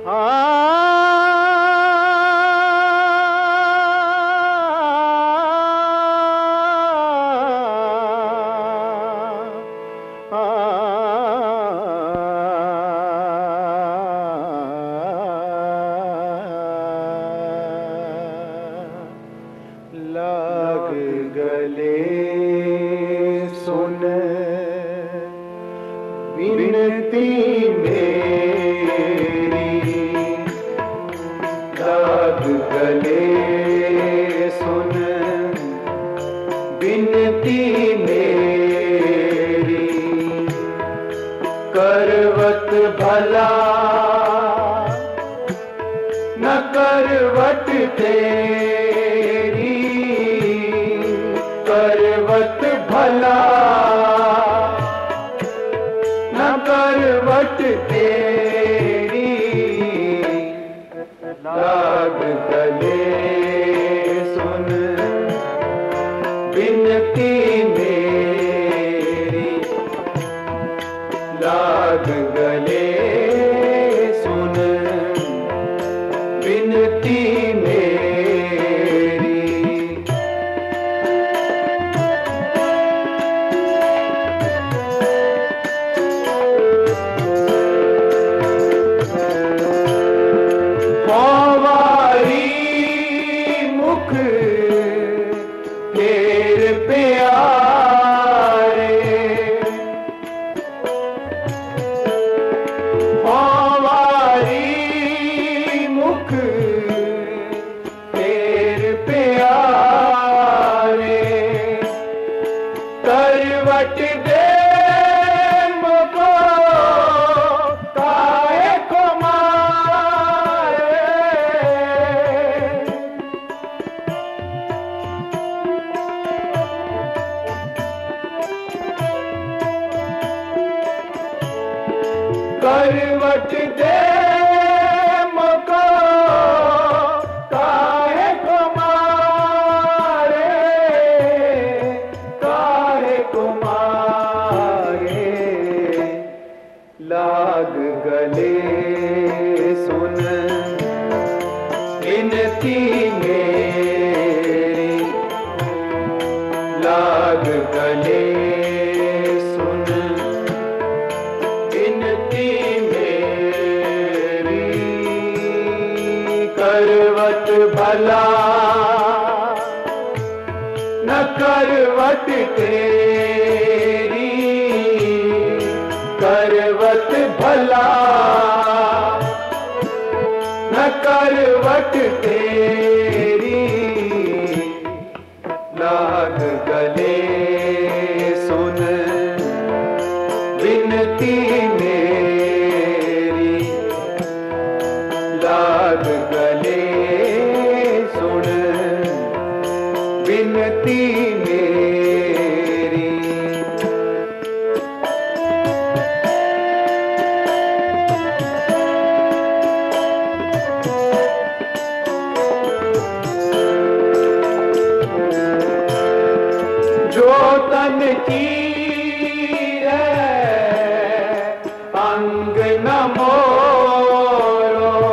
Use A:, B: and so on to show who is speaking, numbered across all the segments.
A: लाग गले सुन विनती मेरी, लाग गले सुन विनती मेरी, करवत भला न करवट तेरी, करवत भला न करवट तेरी, लाग गले सुन विनती मेरी, लाग गले सुन विनती मेरी। पवारी मुख फेर प्यारे, पवारी मुख फेर प्यारे, करवट दे मुझको काहे को मारे, करवट दे मुझको काहे को मारे, काहे को मारे, लाग गले सुन विनती मेरी, लाग गले सुन विनती मेरी, करवट भला न करवट तेरी, करवट भला न करवट तेरी, लाग गले सुन विनती मेरी, लाग गले सुन विनती मेरी। जो तन की अंग न मोरो,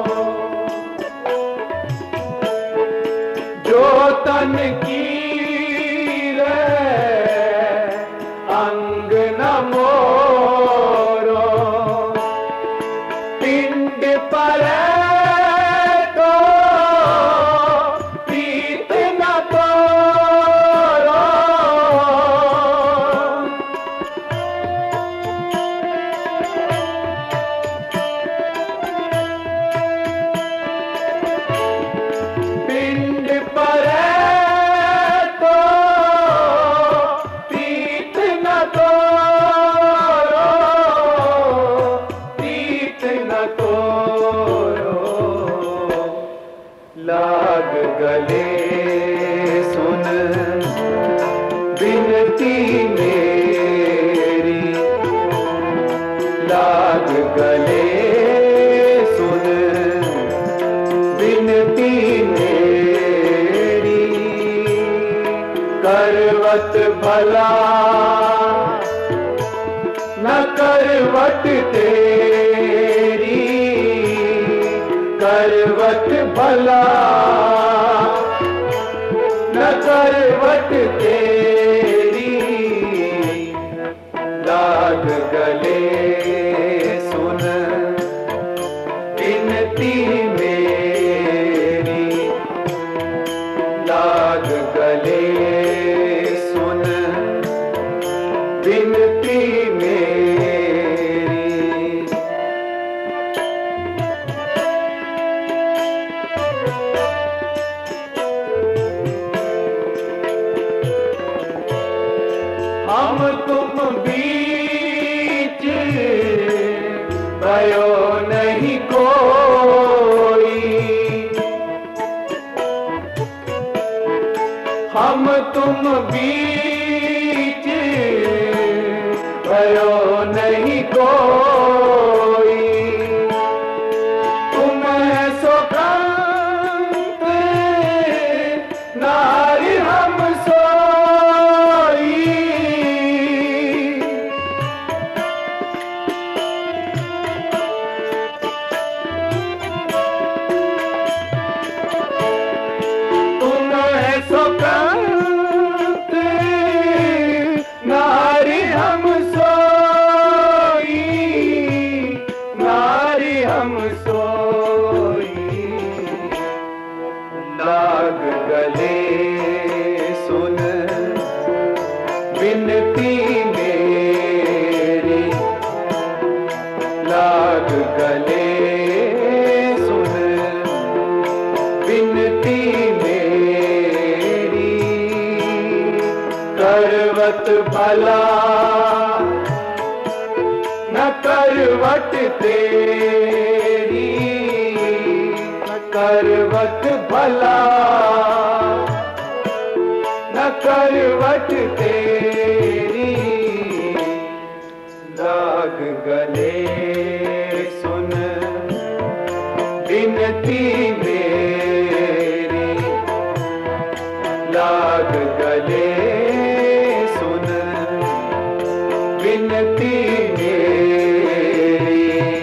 A: जो तन की अंग न मोरो, पिंड पर तो प्रीत न तोरो, पिंड पर तो प्रीत न तोरो, प्रीत न तोरो, लाग गले सुन विनती मेरी, लाग गले सुन विनती मेरी, करवत भला न करवट तेरी, करवट भला न करवट तेरी, लाग गले सुन विनती मेरी, लाग गले सुन विनती मेरी। हम तुम बीच भयो नहीं कोई, हम तुम बीच भयो नहीं कोई, तुम सो कंत नारी हम सोई, तुम सो कंत नारी हम सोई, नारी हम सोई, लाग गले सुन विनती मेरी, लाग गले सुन विनती मेरी, करवट भला न करवट तेरी, करवट भला न करवट तेरी, लाग गले सुन विनती मेरी, लाग गले सुन विनती मेरी।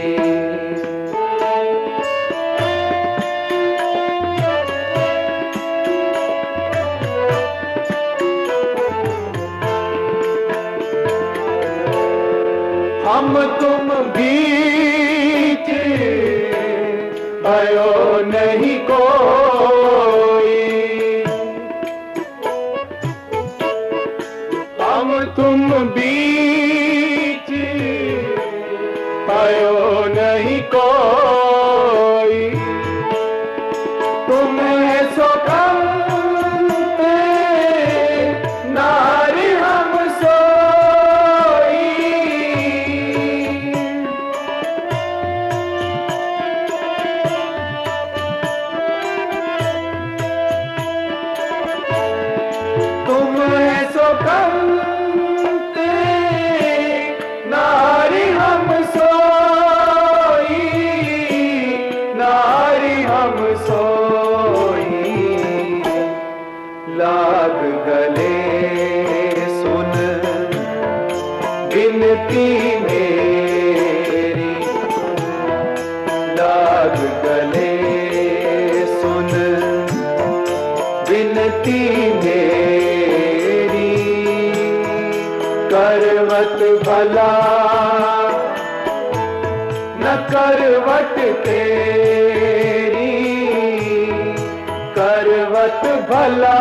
A: हम तुम बीच भयो नहीं कोई, हम तुम बीच भयो नहीं कोई, तुम सो कंत नारी हम सोई, तुम सो कंत नारी हम सोई, नारी हम सोई, लाग गले सुन विनती मेरी, लाग गले सुन विनती मेरी, करवट भला न करवट तेरी, करवट भला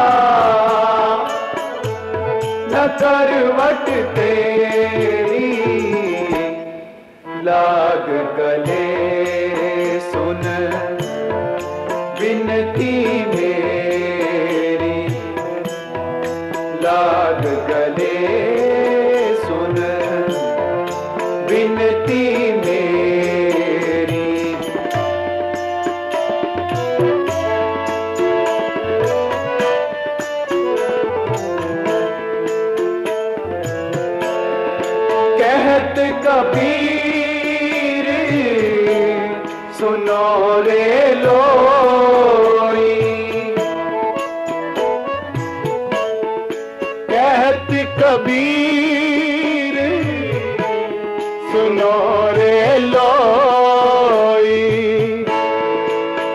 A: न करवट तेरी, लाग गले सुन विनती मेरी, लाग गले सुन विनती मेरी। कहत कबीर सुनो रे लोई, कहत कबीर सुनो रे लोई,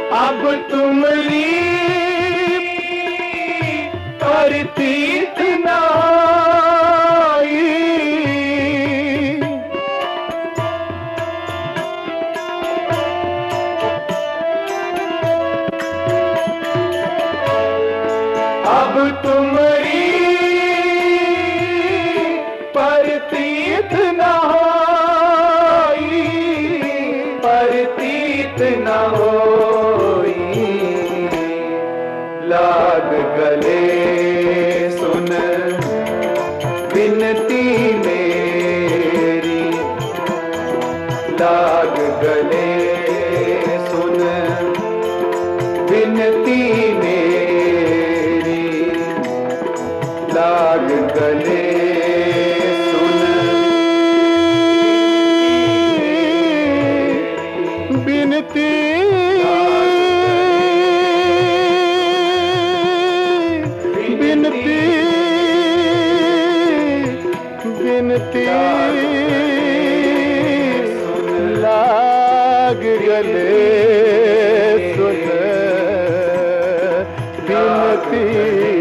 A: लाग गले सुन विनती मेरी, लाग गले सुन
B: विनती विनती विनती लाग गले सुन विनती